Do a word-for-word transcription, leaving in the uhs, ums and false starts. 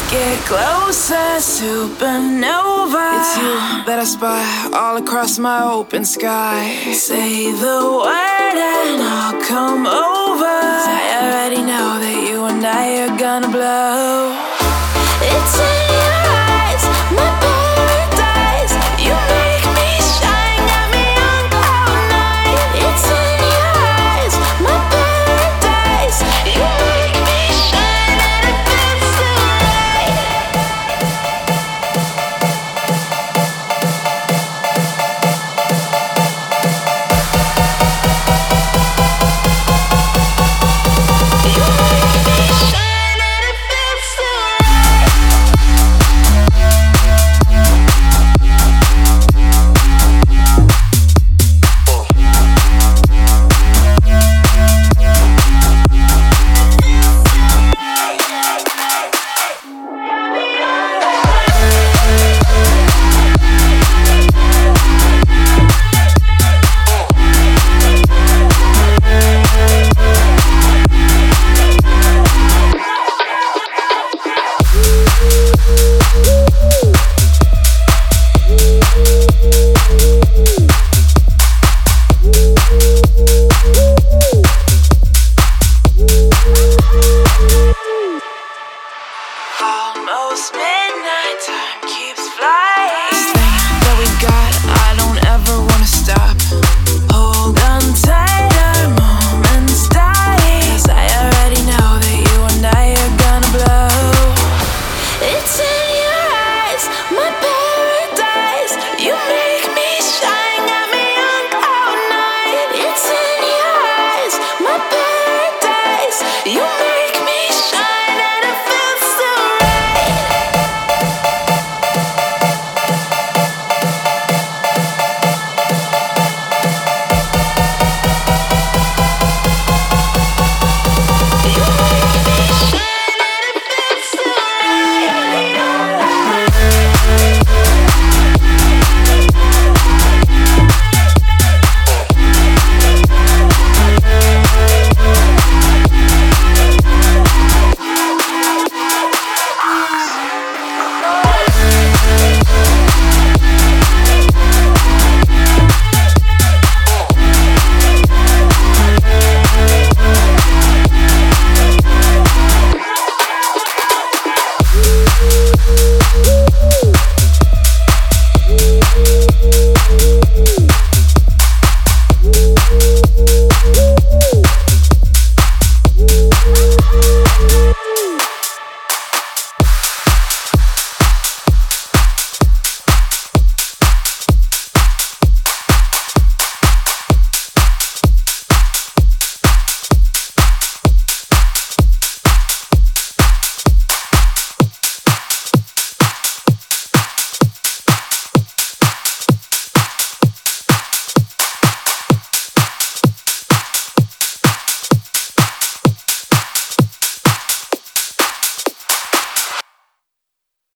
Get closer, supernova. It's you that I spy all across my open sky. Say the word and I'll come over. I already know that you and I are gonna blow. It's in your eyes, my paradise. You make me shine, got me on cloud nine. It's in your eyes, my paradise. You make me shine and it feels so right. You make me shine and it feels so almost midnight, time keeps flying.